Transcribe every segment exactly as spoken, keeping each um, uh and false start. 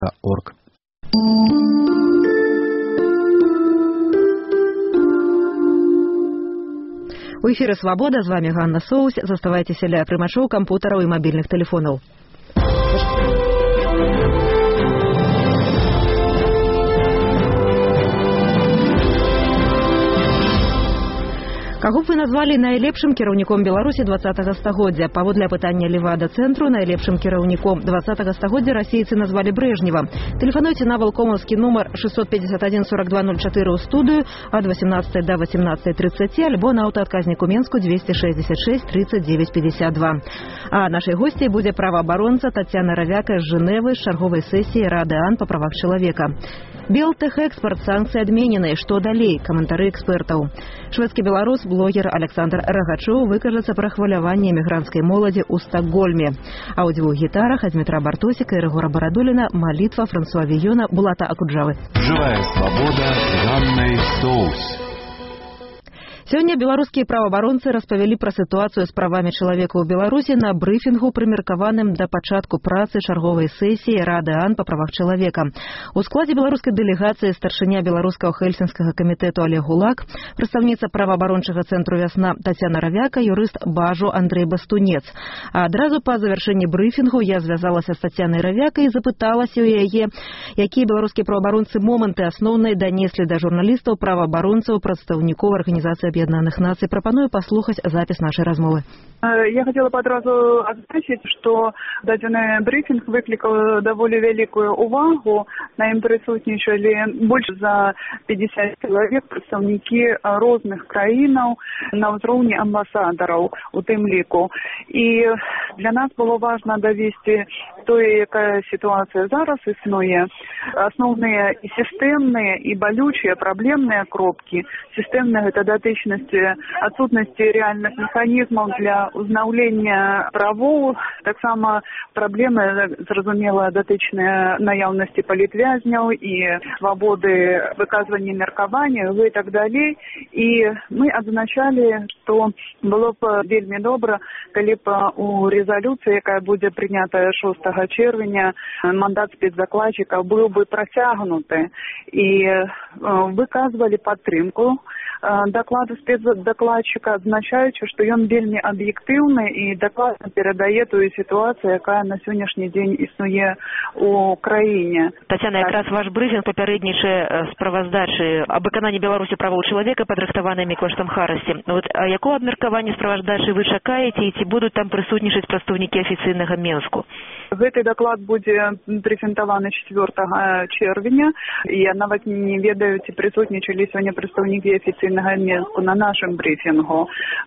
точка орг. У эфіры «Свабода», з вами Ганна Соус. Заставайцеся ля прымачоў кампутараў і мабільных тэлефонаў. Каго б вы назвалі найлепшым кіраўніком Беларусі двадцатага стагоддзя? Паводле апытання Левада-цэнтру найлепшым кіраўніком двадцатага стагоддзя расейцы назвалі Брежнева. Тэлефануйце на валкомаўскі нумар шестьсот пятьдесят один сорок два ноль четыре ў студыю ад восемнадцатай да восемнадцатай тридцати альбо на аўтаадказніку Менску двести шестьдесят шесть тридцать девять пятьдесят два. А нашай госцей будзе праваабаронца Тацяна Равяка з Жэневы з чарговай сесіі Рады ААН па правах чалавека. Белтэхэкспарт, санкцыі адменены. Што далей? Каментары экспертаў. Шведскі беларус, блогер Александр Рагачоў выкажацца пра хваляванне эмігранцкай моладзі ў Стакгольме. А ў дзвюх гітарах ад Дмітра Бартосіка і Рэгора Барадуліна малітва Франсуа Віёна Булата Акуджавы. Жывая свабода з Ганнай Соус. Сёння беларускія праваабаронцы распавялі пра сітуацыю з правамі чалавека ў Беларусі на брыфінгу, прымеркаваным да пачатку працы чарговай сесіі Рады ААН па правах чалавека. У складзе беларускай дэлегацыі старшыня беларускага хельсінскага камітэту Олег Гулак, прадстаўніца праваабарончага цэнтру «Вясна» Тацяна Равяка, юрыст Бажу Андрэй Бастунец. А адразу па завяршэнні брыфінгу я звязалася з Тацянай Равякай і запыталася ў яе, якія беларускія праваабаронцы моманты асноўныя данеслі да журналістаў, праваабаронцаў, прадстаўнікоў арганізацыі Объединенных Наций. Пропоную послухать запись нашей размовы. Я хотела бы одразу отметить, что дадзены брифинг выкликал довольно великую увагу. На ім присутнічали больше за пятьдесят человек, представники разных краинов на уровне амбассадоров у тым ліку. И для нас было важно довести той, якая ситуация зараз існує, основные и системные, и болючие, проблемные кропки. Системные это датычнасці отсутности реальных механизмов для узнаўлення правоў, таксама праблемы, зразумела, датычныя наяўнасці палітвязняў і свабоды выказвання меркавання і так далей. І мы адзначалі, што было б вельмі добра, калі б у резолюцыі, якая будзе прынятая шостага чэрвеня, мандат спецдакладчыка быў бы працягнуты і выказвалі падтрымку докладу спецдакладчыка, адзначаючы, што ён вельмі аб'ектыўны і дакладна перадае тую сітуацыю, якая на сённяшні дзень існуе у краіне. Тацяна, якраз ваш брыфінг папярэднічае справаздачы аб выкананні Беларусі правоў чалавека, падрыхтаванымі коштам Харасці. Вот, а якого абмеркавання справаздачы вы чакаеце і ці будуць там прысутнічаць прадстаўнікі афіцыйнага Менску? Гэты даклад будзе прэзентаваны чацвёртага чэрвеня. Я нават не ведаю, ці прысутнічалі сёння прадстаўнікі афіцыйнага Менску на нашым брифінгу.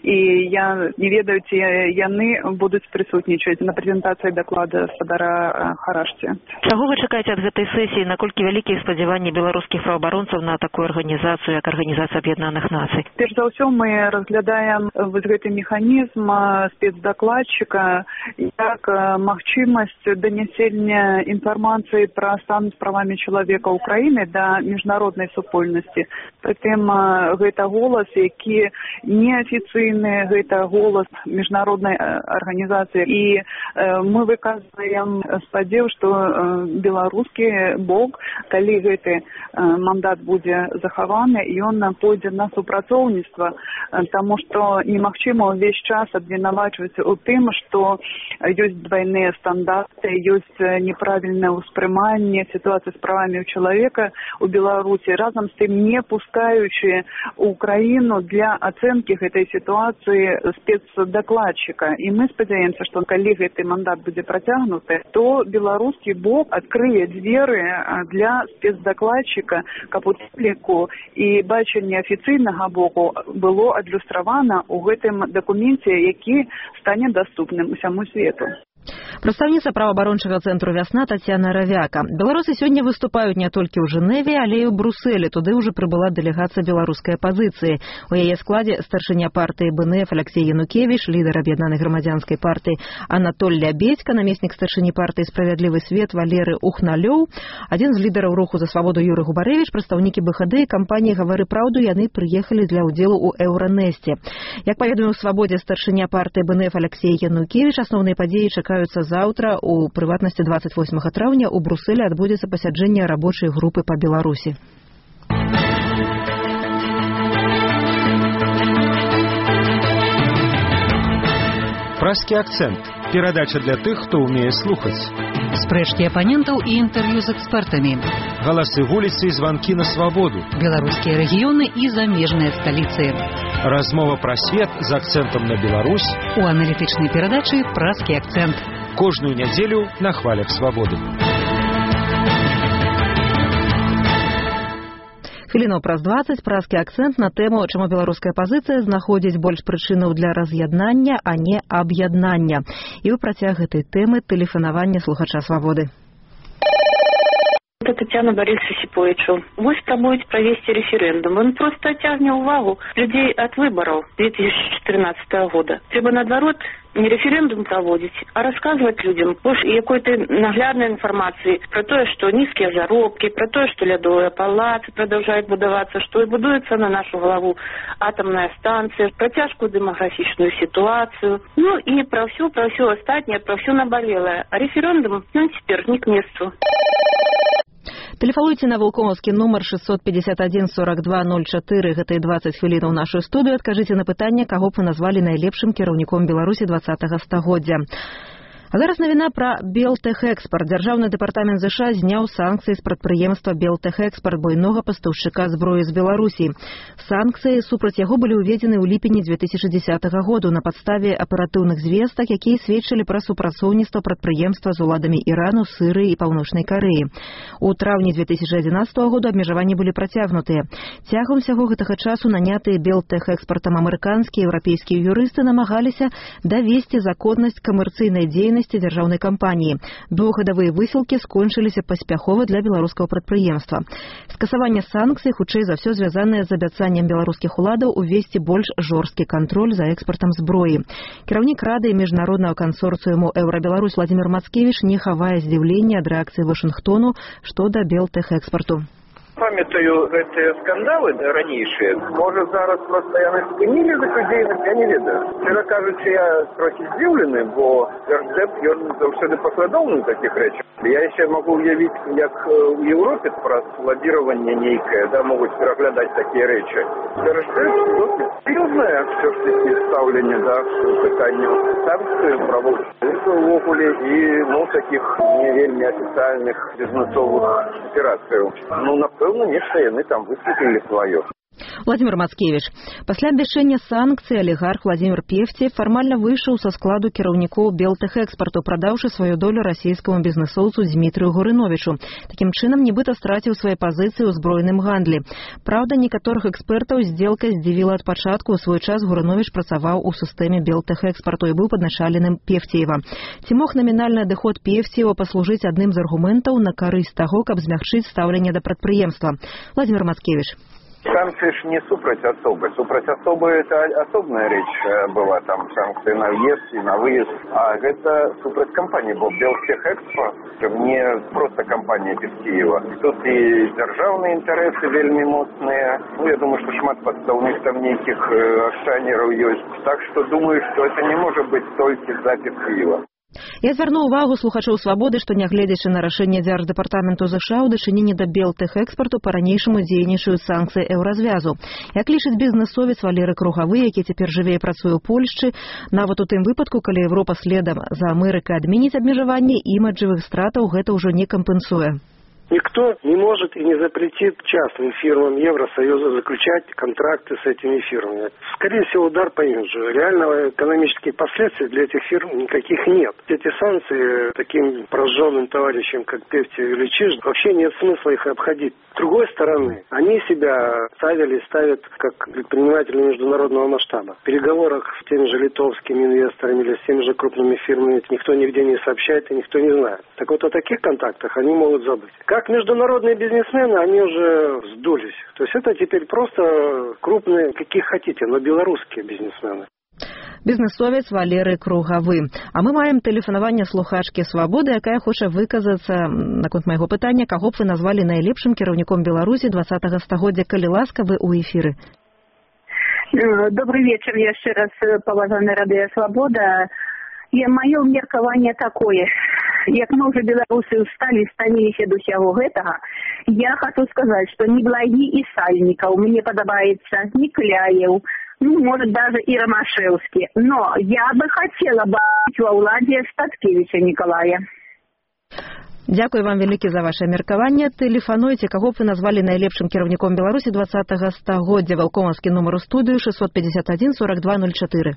І я не ведаю, ці яны будуць прысутнічаць на прэзентацыі даклада спадара Харашці. Чаго вы чакаеце ад гэтай сесіі? Наколькі вялікія спадзяванні беларускіх праваабаронцаў на такую арганізацыю, як Арганізацыя Аб'яднаных Нацый? Перш за ўсё мы разглядаем вось гэты механізм спецдакладчыка як магчымасць донесення інфармацыі пра стан з правамі чалавека ўкраіны да міжнароднай супольнасці. Прытым гэта голас, які неафіцыйны, гэта голас міжнароднай арганізацыі. І мы выказваем спадзеў, што беларускі бок, калі гэты мандат будзе захаваны, ён пойдзе на супрацоўніцтва, таму што немагчыма ўвесь час абвінавачваць у тым, што ёсць двайныя стандарты, ёсць неправільнае ўспрыманне сітуацыі з правамі чалавека у Беларусі, разам з тым не пускаючы Украіну для ацэнкі гэтай сітуацыі спецдакладчыка. І мы спадзяемся, што калі гэты мандат будзе працягнуты, то беларускі бок адкрые дзверы для спецдакладчыка, каб у публіку і бачанне афіцыйнага боку было адлюстравана ў гэтым дакуменце, які стане даступным усяму свету. Прадстаўніца праваабарончага цэнтру «Вясна» Тацяна Равяка. Беларусы сёння выступаюць не толькі ў Жэневе, але і ў Брусэлі. Туды ўжо прыбыла дэлегацыя беларускай апазіцыі. У яе складзе старшыня партыі БНФ Алексей Янукевіч, лідар Аб'яднанай грамадзянскай партыі Анатоль Лябедзька, намеснік старшыні партыі «Справядлівы свет» Валеры Ухналёў, адзін з лідараў руху за свабоду Юры Губарэвіч, прадстаўнікі БХД і кампаніі «Гавары праўду», яны прыехалі для ўдзелу ў Еўранэсце. Як паведаміў у «Свабодзе» старшыня партыі БНФ Алексей Янукевіч, асноўныя падзеі чакаюць чакаюцца заўтра, у прыватнасці двадцать восьмага траўня у Брусэлі адбудзецца пасяджэнне рабочай групы па Беларусі. Пражскі акцэнт. Перадача для тых, хто ўмее слухаць. Спрэчкі апанентаў і інтэрв'ю з экспертамі. Галасы вуліцы і званкі на свабоду. Беларускія рэгіёны і замежныя сталіцы. Размова пра свет з акцэнтам на Беларусь. У аналітычнай перадачы «Пражскі акцэнт». Кожную нядзелю на хвалях свабоды. Хвілінаў праз дваццаць пражскі акцэнт на тэму, чаму беларуская пазіцыя знаходзіць больш прычынаў для раз'яднання, а не аб'яднання. І ў працяг гэтай тэмы тэлефанавання слухача свабоды. Это Татьяна Борисовича Осиповичу. Вось пробует провести референдум. Он просто оттягне увагу людей от выборов две тысячи четырнадцатого года. Треба, наоборот, не референдум проводить, а рассказывать людям больше какой-то наглядной информации про то, что низкие заробки, про то, что ледовые палацы продолжают будоваться, что и будуется на нашу голову атомная станция, про тяжкую демографичную ситуацию, ну и про все, про все остальное, про все наболелое. А референдум, ну, теперь не к месту. Тэлефануйце на вулкомаўскі нумар шестьсот пятьдесят один сорок два ноль четыре, гэта і двадцать хвілінаў нашу студыю. Адкажыце на пытанне, каго б вы назвалі найлепшым кіраўніком Беларусі двадцатага стагоддзя. А зараз навіна пра Белтэхэкспарт. Дзяржаўны дэпартамент ЗША зняў санкцыі з прадпрыемства Белтэхэкспарт, буйнога пастаўшчыка зброі з Беларусі. Санкцыі супраць яго былі ўведзены ў ліпені две тысячи десятого году на падставе аператыўных звестак, якія сведчылі пра супрацоўніцтва прадпрыемства з уладамі Ірану, Сырыі і Паўночнай Карэі. У траўні две тысячи одиннадцатого года абмежаванні былі працягнутыя. Цягам усяго гэтага часу нанятыя Белтэхэкспартам амерыканскія і еўрапейскія юрысты намагаліся давесці законнасць камерцыйнай дзейнасці дзяржаўнай кампаніі. Двухгадовыя высілкі скончыліся паспяхова для беларускага прадпрыемства. Скасаванне санкцый хутчэй за ўсё звязанае з абяцаннем беларускіх уладаў увесці больш жорсткі кантроль за экспартам зброі. Кіраўнік рады міжнароднага кансорцыуму «Еўрабеларусь» Владимир Мацкевич не хавае здзіўлення ад рэакцыі Вашынгтону што да Белтэхэкспарту. Памятаю гэтыя скандалы ранейшыя. Можа, зараз проста яны спынілі гэту дзейнасць, я не ведаю. Шчыра кажучы, я трохі здзіўлены, бо Госдеп, ён заўсёды паслядоўны ў такіх рэчах. Я яшчэ магу уявіць, як у Еўропе праз ладзіраванне нейкае, да, могуць пераглядаць такія рэчы. Госдеп досыць сер'ёзнае ўсё ж такі стаўленне да пытанняў санкцый, правоохоўнікаў увогуле і, ну, такіх не вельмі афіцыяльных бізнесовых аперацыяў. Ну, напэўна, нешта яны там выступілі сваё. Владимир Мацкевич. Пасля абвяшчэння санкцый алігарх Владимир Певцев фармальна выйшаў са складу кіраўнікоў Белтэхэкспарту, прадаўшы сваю долю расійскаму бізнесоўцу Дмітрыю Горыновічу. Такім чынам, нібыта страціў свае пазіцыі ў збройным гандлі. Праўда, некаторых экспертаў здзелка здзівіла ад пачатку. У свой час Горыновіч працаваў у сістэме Белтэхэкспарту і быў падначаленым Певцеева. Ці мог намінальны адыход Певцеева паслужыць адным з аргументаў на карысць таго, каб змягчыць стаўленне да прадпрыемства? Владимир Мацкевич. Санкции ж не супраць особы. Супраць особы это особная речь была, там санкции на въезд и на выезд. А это супраць компании, бо Белтэхэкспарт не просто компания без Киева. Тут и державные интересы вельми моцные. Ну, я думаю, что шмат подставных там неких акционеров есть. Так что думаю, что это не может быть только запись Киева. Я звярну увагу слухачоў свабоды, што нягледзячы на рашэнне дзярждэпартаменту ЗША ў дачыненні да Белтэхэкспарту па-ранейшаму дзейнічаюць санкцыі еўразвязу. Як лічыць бізнесовец Валерый Кругавы, які цяпер жыве і працуе ў Польшчы, нават у тым выпадку, калі Еўропа следам за Амерыкай адменіць абмежаванне, іміджавых стратаў гэта ўжо не кампенсуе. Никто не может и не запретит частным фирмам Евросоюза заключать контракты с этими фирмами. Скорее всего, удар по имиджу. Реального экономических последствий для этих фирм никаких нет. Эти санкции таким прожженным товарищам, как Певцев или Чиж, вообще нет смысла их обходить. С другой стороны, они себя ставили и ставят как предприниматели международного масштаба. В переговорах с теми же литовскими инвесторами или с теми же крупными фирмами никто нигде не сообщает и никто не знает. Так вот о таких контактах они могут забыть. Как международные бизнесмены, они уже сдулись. То есть это теперь просто крупные, каких хотите, но белорусские бизнесмены. Бізнесовец Валерый Кругавы. А мы маем тэлефанаванне слухачкі свабоды, якая хоча выказацца наконт майго пытання, каго б вы назвалі найлепшым кіраўніком Беларусі двадцатага стагоддзя, калі ласка, вы ў эфіры. Добрый вечер, яшчэ раз, паважаны радыё «Свабода». І маё меркаванне такое. Як мы уже беларусы устали, станіліся до ўсяго гэтага, я хочу сказать, что ни Благі і Сальнікаў мне падабаецца, ни Кляев, ну, может, даже и Ромашевский. Но я бы хотела бачыць ва ўладзе Статкевича Николая. Дзякуй вам вялікі за ваше меркаванне. Тэлефануйце, каго б вы назвалі найлепшым кіраўніком Беларусі двадцатага стагоддзя. Валкомаўскі нумар у студыю шестьсот пятьдесят один сорок два ноль четыре.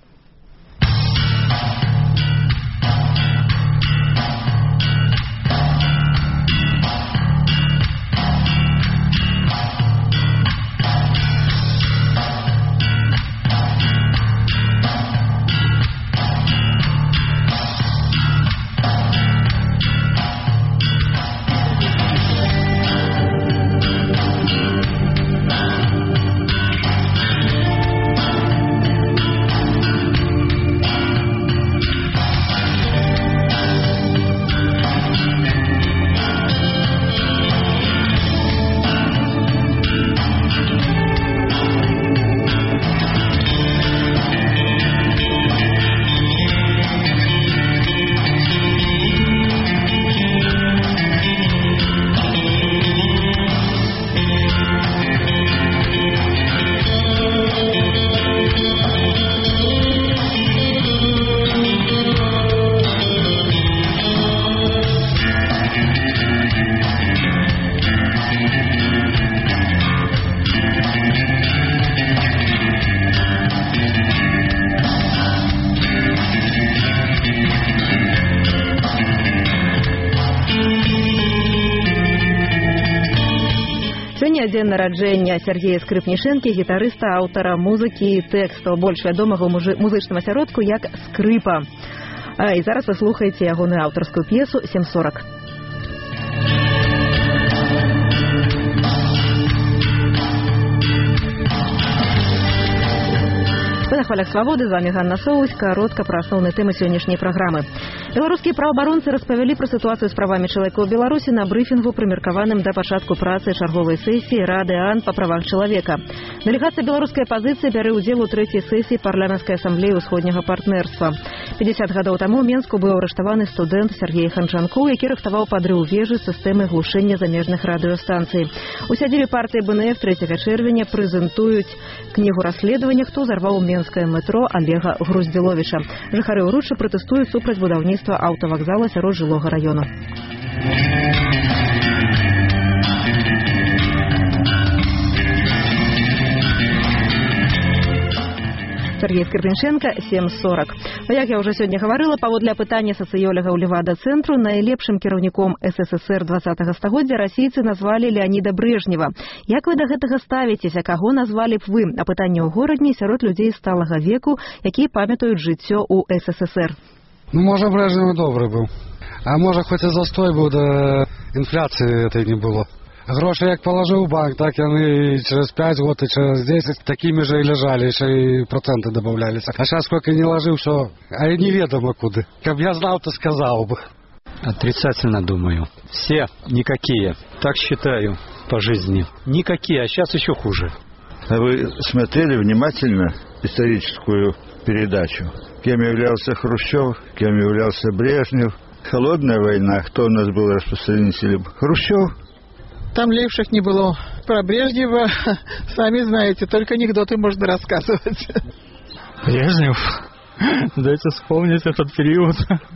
Дзень нараджэння Сергея Скрыпнішэнкі, гітарыста, аўтара музыкі і тэкстаў, больш вядомага ў музычным асяродку як Скрыпа. І зараз вы слухаеце ягоную аўтарскую п'есу «семь сорок». На хвалях свабоды, з вами Ганна Соусь, каротка пра асноўныя тэмы сённяшняй праграмы. Беларускія праваабаронцы распавялі пра сітуацыю з правамі чалавека ў Беларусі на брыфінгу, прымеркаваным да пачатку працы чарговай сесіі Рады ААН па правах чалавека. Дэлегацыя беларускай апазіцыі бярэ ўдзел у трэцяй сесіі парламенцкай асамблеі ўсходняга партнерства. пятьдесят гадоў таму ў Менску быў арыштаваны студэнт Сергей Ханчанкоў, які рыхтаваў падрыў вежы сістэмы глушэння замежных радыёстанцый. У сядзібе партыі БНФ трэцяга чэрвеня прэзентуюць кнігу расследавання, хто зарваў менскае метро Олега Груздзіловіча. Жыхары ўручча пратэстуюць супраць будаўніцтва аўтавакзала сярод жылога раёну. Сергей Скрыпнішэнка, «семь сорок». Як я ўжо сёння гаварыла, паводле апытання сацыёлагаў Левада-цэнтру, найлепшым кіраўніком СССР двадцатага стагоддзя расійцы назвалі Леаніда Брэжнева. Як вы да гэтага ставіцеся, каго назвалі б вы? Апытанне ў горадні сярод людзей сталага веку, якія памятаюць жыццё ў СССР. Ну, можа, Брэжнев добры быў. А можа, хоць і застой быў, да інфляцыі этой не было. Гроши як положил в банк, так яны через пять год и через десять такими же и лежали, еще и проценты добавлялись. А сейчас сколько не ложил, все, а и неведомо куда. Как я знал, то сказал бы. Отрицательно думаю. Все никакие. Так считаю по жизни. Никакие, а сейчас еще хуже. А вы смотрели внимательно историческую передачу? Кем являлся Хрущев, кем являлся Брежнев? Холодная война, кто у нас был распространителем? Хрущев. Там лепших не было. Про Брежнева, сами знаете, только анекдоты можно рассказывать. Брежнев? Дайте вспомнить этот период.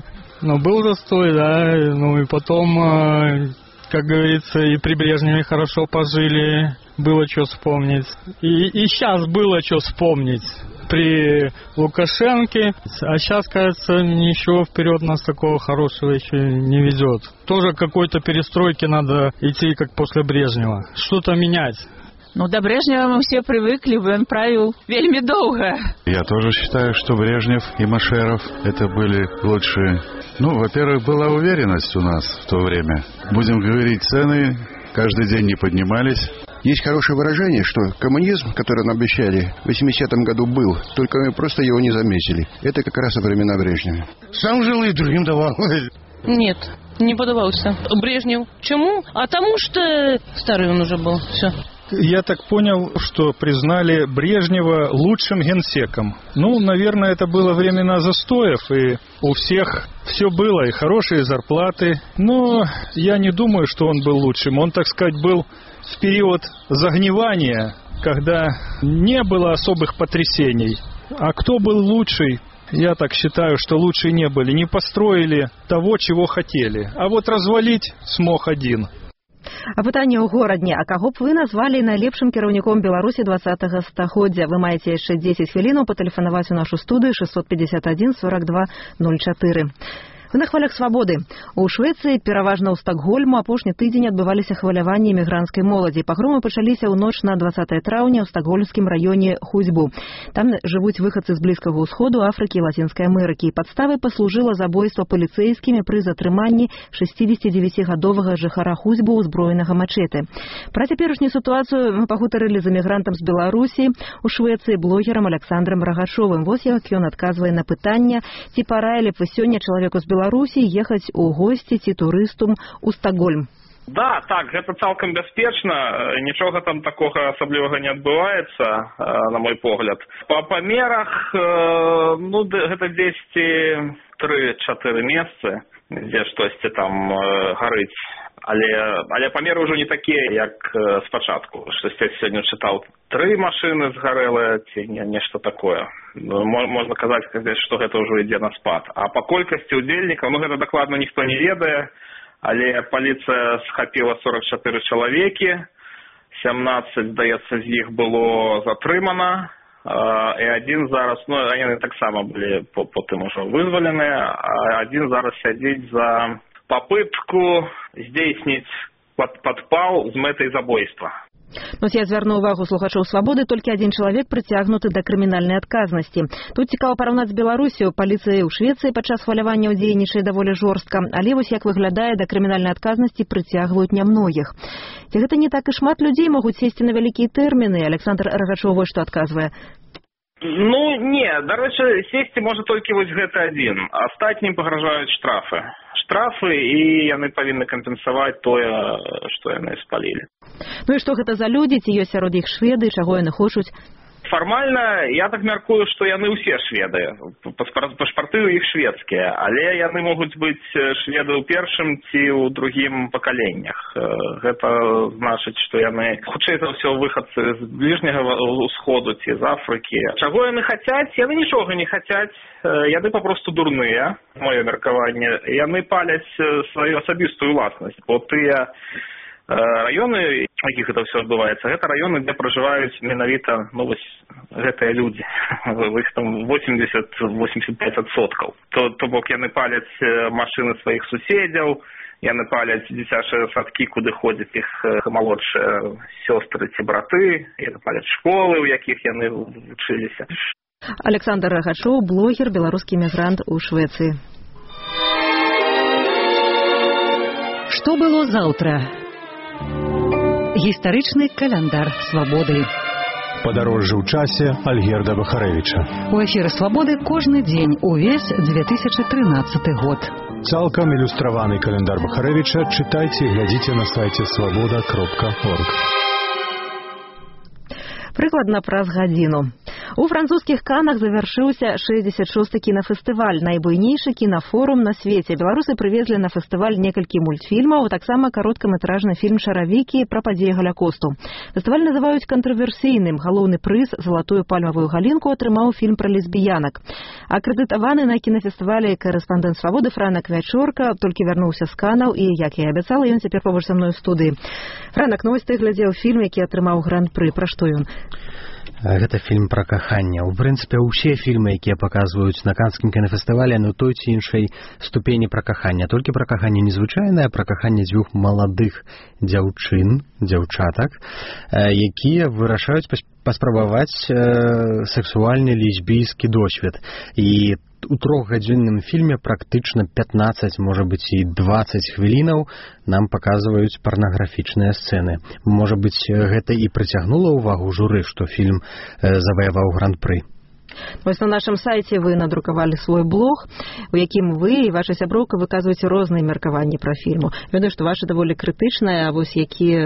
Но был застой, да, ну и потом, как говорится, и при Брежневе хорошо пожили, было что вспомнить. И, и сейчас было что вспомнить. При Лукашенке, а сейчас, кажется, ничего вперед нас такого хорошего еще не ведет. Тоже какой-то перестройки надо идти, как после Брежнева. Что-то менять. Ну, до Брежнева мы все привыкли, он правил вельми долго. Я тоже считаю, что Брежнев и Машеров это были лучшие. Ну, во-первых, была уверенность у нас в то время. Будем говорить, цены каждый день не поднимались. Есть хорошее выражение, что коммунизм, который нам обещали в восьмидесятом году, был, только мы просто его не заметили. Это как раз во времена Брежнева. Сам жил и другим давал. Нет, не подавался Брежнев. Чему? А тому, что старый он уже был. Все. Я так понял, что признали Брежнева лучшим генсеком. Ну, наверное, это было времена застоев, и у всех все было, и хорошие зарплаты. Но я не думаю, что он был лучшим. Он, так сказать, был в период загнивания, когда не было особых потрясений. А кто был лучший? Я так считаю, что лучше не были. Не построили того, чего хотели. А вот развалить смог один. А пытанне ў горадні. А каго б вы назвалі найлепшым кіраўніком Беларусі двадцатага стагоддзя? Вы маеце яшчэ дзесяць хвілінаў патэлефанаваць у нашу студыю шестьсот пятьдесят один сорок два ноль четыре. Вы на хвалях свабоды. У Швецыі, пераважна ў Стакгольму, апошні тыдзень адбываліся хваляванні мігранцкай моладзі. Пагромы пачаліся ў ноч на двадцатае траўня ў стакгольмскім раёне Хузьбу. Там жывуць выхадцы з Блізкага ўсходу, Афрыкі і Лацінскай Амерыкі. Падставай паслужыла забойства паліцэйскімі пры затрыманні шэсцідзесяцідзевяцігадовага жыхара Хузьбу ўзброенага мачэты. Пра цяперашнюю сітуацыю мы пагутарылі з эмігрантам з Беларусі у Швецыі блогерам Александром Рагачовым. Вось як ён адказвае на пытанне, ці параілі б вы сёння чалавеку з Беларусі ехаць у госці ці турыстам у Стакгольм. Да, так, гэта цалкам бяспечна, нічога там такога асаблівага не адбываецца, на мой погляд. Па памерах, ну, гэта дзесьці тры-чатыры месцы, дзе штосьці там гарыць. Але, але памеры ўжо не такія, як спачатку. Штосьці сёння чытаў тры машыны згарэлыя, ці не, нешта такое. Можна казаць, што гэта ўжо ідзе на спад. А па колькасці удзельнікаў, ну гэта дакладна ніхто не ведае, але паліцыя схапіла сорок чатыры чалавекі, сямнаццаць, здаецца, з іх было затрымана, і адзін зараз, ну, яны таксама былі потым ужо вызваленыя, а адзін зараз сядзіць за попытку здзейсніць падпал з мэтай забойства. Ну, я звярну увагу слухачоў свабоды, толькі адзін чалавек прыцягнуты да крымінальнай адказнасці. Тут цікава параўнаць з Беларусію. Паліцыя ў Швецыі падчас хвалявання дзейнічае даволі жорстка, але вось як выглядае, да крымінальнай адказнасці прыцягваюць нямногіх. Ці гэта не так і шмат людзей могуць сесці на вялікія тэрміны? Александр Рагачоў вось што адказвае. Ну, не, дарэчы, сесці можа толькі вось гэты адзін. Астатнім пагражаюць штрафы. Штрафы, і яны павінны кампенсаваць тое, што яны спалілі. Ну і што гэта за людзі, ці ёсць сярод іх шведы, чаго яны хочуць? Фармальна, я так мяркую, што яны ўсе шведы. Пашпарты ў іх шведскія, але яны могуць быць шведы ў першым ці ў другім пакаленнях. Гэта значыць, што яны хутчэй за ўсё выхадцы з Бліжняга ўсходу ці з Афрыкі. Чаго яны хацяць? Яны нічога не хацяць. Яны папросту дурныя, маё меркаванне. Яны паляць сваю асабістую ўласнасць, бо тыя раёны, у якіх гэта ўсё адбываецца, гэта раёны, дзе пражываюць менавіта, ну, вось гэтыя людзі. Іх там восемьдесят - восемьдесят пять адсоткаў. То, то бок яны паляць машыны сваіх суседзяў, яны паляць дзіцячыя садкі, куды ходзяць іх малодшыя сёстры ці браты, яны паляць школы, у якіх яны вучыліся. Александр Рагачоў, блогер, беларускі мігрант у Швецыі. Што было заўтра? Гістарычны каляндар свабоды. Падарожжа ў часе Альгерда Бахарэвіча. У эфіры свабоды кожны дзень увесь две тысячи тринадцатый год. Цалкам ілюстраваны каляндар Бахарэвіча чытайце і глядзіце на сайце свабода кропка орг. Прыкладна праз гадзіну. У французскіх Канах завяршыўся шэсцьдзесят шосты кінафестываль, найбуйнейшы кінафорум на свеце. Беларусы прывезлі на фестываль некалькі мультфільмаў, таксама кароткаметражны фільм «Шаравікі» пра падзеі Галякосту. Фестываль называюць кантрверсійным. Галоўны прыз «Залатую пальмавую галінку» атрымаў фільм пра лесбіянак. Акрэдытаваны на кінафестывалі корэспандэнт свабоды Франак Вячорка толькі вярнуўся з Канаў і, як я і абяцала, ён цяпер побач са мной у студыі. Франак, ну вось ты глядзеў фільм, які атрымаў гран-пры. Пра што ён? Гэта фільм пра каханне. У прынцыпе, усе фільмы, якія паказваюць на канскім кінафестывалі, на той ці іншай ступені пра каханне. Толькі пра каханне незвычайнае, пра каханне дзвюх маладых дзяўчын, дзяўчатак, якія вырашаюць паспрабаваць сексуальны лесбійскі досвед. І у трохгадзінным фільме практычна пятнаццаць, можа быць, і дваццаць хвілінаў нам паказваюць парнаграфічныя сцэны. Можа быць, гэта і прыцягнула ўвагу журы, што фільм заваяваў гран-пры. Вось на нашым сайце вы надрукавалі свой блог, у якім вы і ваша сяброўка выказваеце розныя меркаванні пра фільму. Ведаю, што ваша даволі крытычнае, а вось якія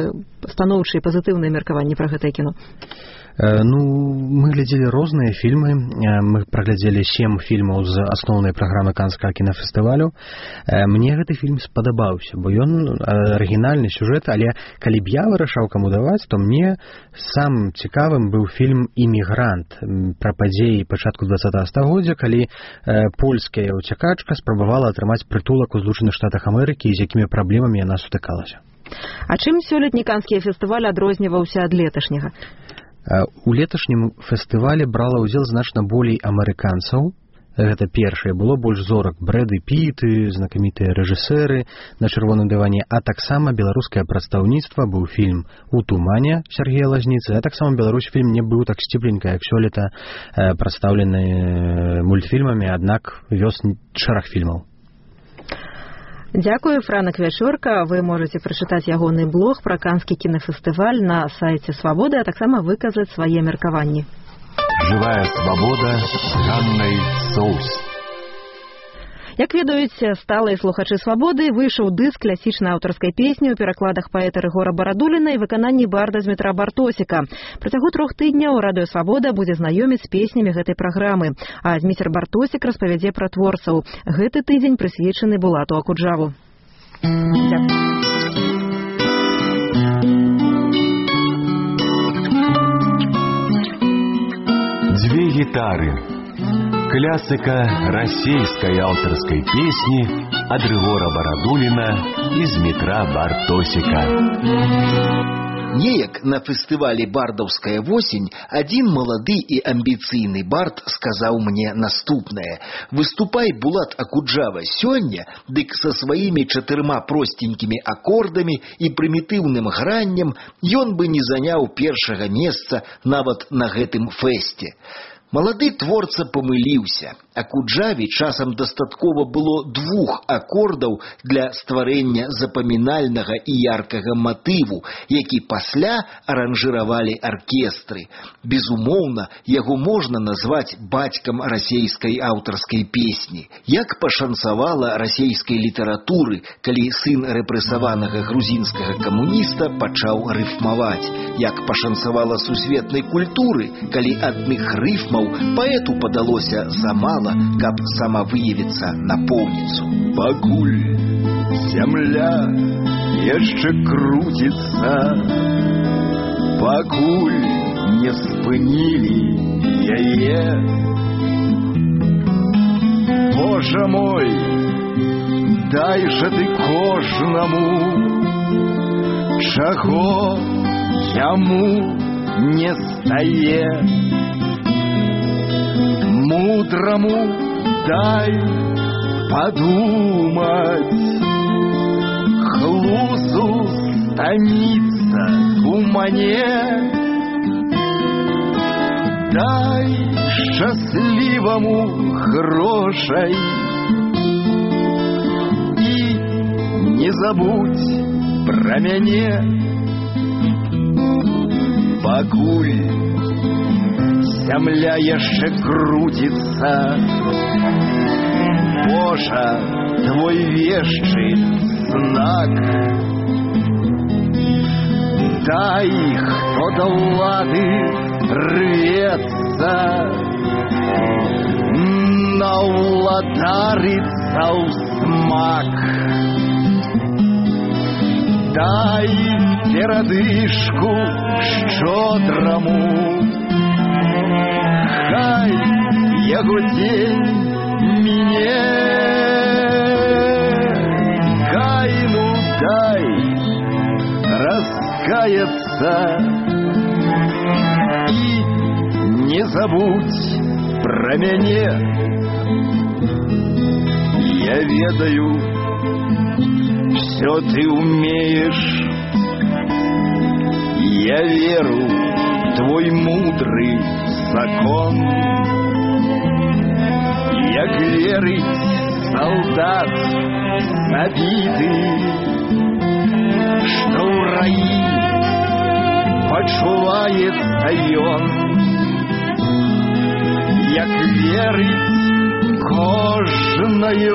станоўчыя пазітыўныя меркаванні пра гэтае кіно? Ну, мы глядзелі розныя фільмы. Мы праглядзелі сем фільмаў з асноўнай праграмы канскага кінафестывалю. Мне гэты фільм спадабаўся, бо ён арыгінальны сюжэт, але калі б я вырашаў каму даваць, то мне самым цікавым быў фільм «Імігрант» пра падзеі пачатку дваццатага стагоддзя, калі польская ўцякачка спрабавала атрымаць прытулак у Злучаных Штатах Амерыкі, і з якімі праблемамі яна сутыкалася. А чым сёлетні канскі фестываль адрозніваўся ад леташняга? У леташнім фестывалі брала ўдзел значна болей амерыканцаў. Гэта першае. Было больш зорак. Брэды Піты, знакамітыя рэжысэры на чырвоным дыване, а таксама беларускае прадстаўніцтва. Быў фільм «У тумане» Сергея Лазніцы, а таксама беларускі фільм не быў так сціпленька, як сёлета прадстаўлены мультфільмамі, аднак вёз шэраг фільмаў. Дзякую, Франак Вячорка. Вы можете прачытаць ягоны блог пра канскі кінафестываль на сайце Свабоды, а таксама выказаць свае меркаванні. Жывая свабода з Ганнай Соус. Як ведаюць сталыя слухачы Свабоды, выйшаў дыск класічнай аўтарскай песні ў перакладах паэта Рыгора Барадуліна і выкананні барда Змітра Бартосіка. Працягу трох тыдняў радыё Свабода будзе знаёміць з песнямі гэтай праграмы, а Зміцер Бартосік распавядзе пра творцаў. Гэты тыдзень прысвечаны Булату Акуджаву. Дзякую. Дзве гітары. Класика российской авторской песни от Рыгора Барадулина и Змітра Бартосіка. Неяк на фестывале «Бардаўская восень» один молоды и амбицийный бард сказал мне наступное: «Выступай, Булат Акуджава, сёння, дык со своими четырьмя простенькими аккордами и примитивным граннем ён бы не занял першага месца нават на гэтым фесте». Малады творца памыліўся. Акуджаве часам дастаткова было двух акордаў для стварэння запамінальнага і яркага матыву, які пасля аранжыравалі аркестры. Безумоўна, яго можна назваць бацькам расейскай аўтарскай песні. Як пашанцавала расейскай літаратуры, калі сын рэпрэсаванага грузінскага камуніста пачаў рыфмаваць. Як пашанцавала сусветнай культуры, калі адных рыфмаў паэту падалося замала, каб самавыявіцца напоўніцу. Пакуль зямля яшчэ круціцца, пакуль не спынілі яе, Божа мой, дай жа ты кожнаму, чаго яму не стае. Мудраму дай подумать, хлусу стамиться кумане. Дай счастливому грошей и не забудь про мяне. Пакуль зямля яшчэ круціцца, Божа, твой вешчы знак. Дай, хто да ўлады рвецца, наўладарыцца ў смак. Дай перадышку шчодраму, хай яго дзень міне. Хай ему дай раскаяться и не забудь про мяне. Я ведаю, все ты умеешь, я веру твой мудрый закон. Як верить солдат забитый, что в раи почувается ён. Як верить кожное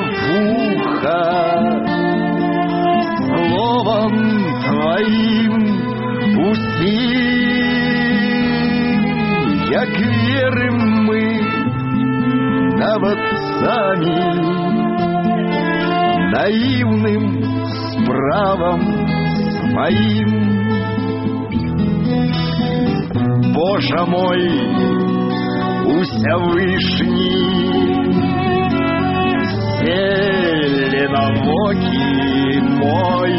вухо словом твоим як верым мы нават самі наіўным справам сваім. Божа мой, усявышні, зеленавокі мой,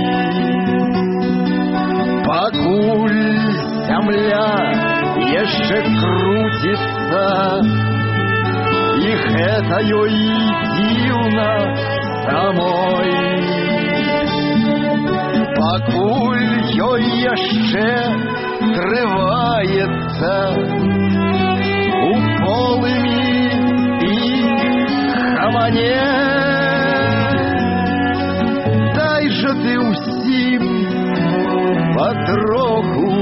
пакуль зямля яшчэ круціцца, і гэта ёй дзіўна самой. Пакуль ёй яшчэ трываецца у полымі і хамане, дай жа ты ўсім патроху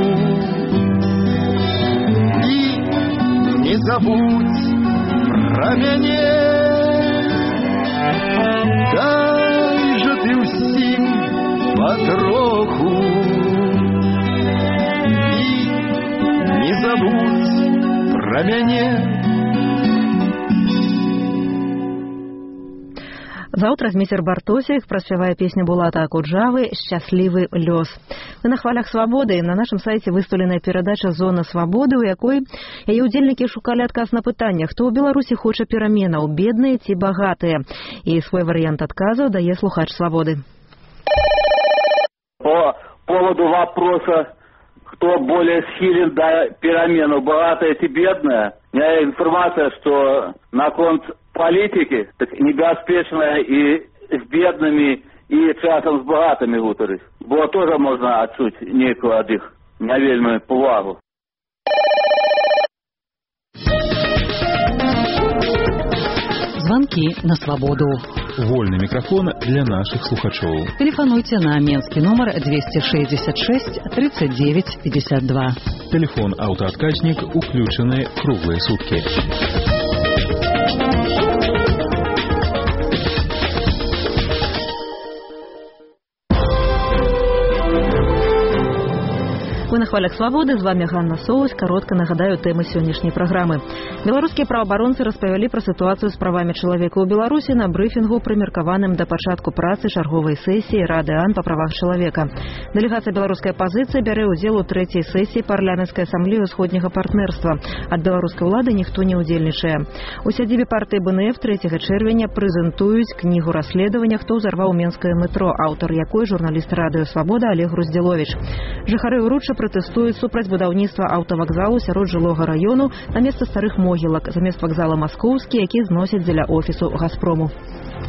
і не забудь пра мяне. Дай жа ты ўсім патроху і не забудь пра мяне. Заўтра зміцер Бартосік праспявае песню Булата Акуджавы «Шчаслівы лёс». Вы на хвалях свабоды. На нашым сайце выстаўленая перадача «Зона свабоды», у якой яе ўдзельнікі шукалі адказ на пытанне, хто ў Беларусі хоча пераменаў, бедныя ці багатыя. І свой варыянт адказу дае слухач свабоды. По поводу вопроса, кто более схилен до перемен, богатая и бедная, у меня информация, что на конт политики, так небеспечная и с бедными, и часом с богатыми гутарить. Было тоже можно отчуть некую от их невельную повагу. Звонки на свободу. Вольный микрофон для наших слухачоў. Телефонуйте на менскі нумар двести шестьдесят шесть тридцать девять пятьдесят два. Телефон «Автоотказник» уключены круглые сутки. Вы на хвалях свабоды, з вами Ганна Соус. Каротка нагадаю тэмы сённяшняй праграмы. Беларускія праваабаронцы распавялі пра сітуацыю з правамі чалавека ў Беларусі на брыфінгу, прымеркаваным да пачатку працы чарговай сесіі Рады ААН па правах чалавека. Дэлегацыя беларускай апазіцыі бярэ ўдзел у трэцяй сесіі парламенцкай асамблеі ўсходняга партнерства. Ад беларускай улады ніхто не ўдзельнічае. У сядзібе партыі БНФ трэцяга чэрвеня прэзентуюць кнігу расследавання «Хто ўзарваў менскае метро», аўтар якой журналіст радыё «Свабода» Олег Груздзіловіч. Жыхары ўручча пратэстуюць супраць будаўніцтва аўтавакзалу сярод жылога раёну на месца старых могілак замест вакзала «Маскоўскі», які зносяць дзеля офісу «Газпрому».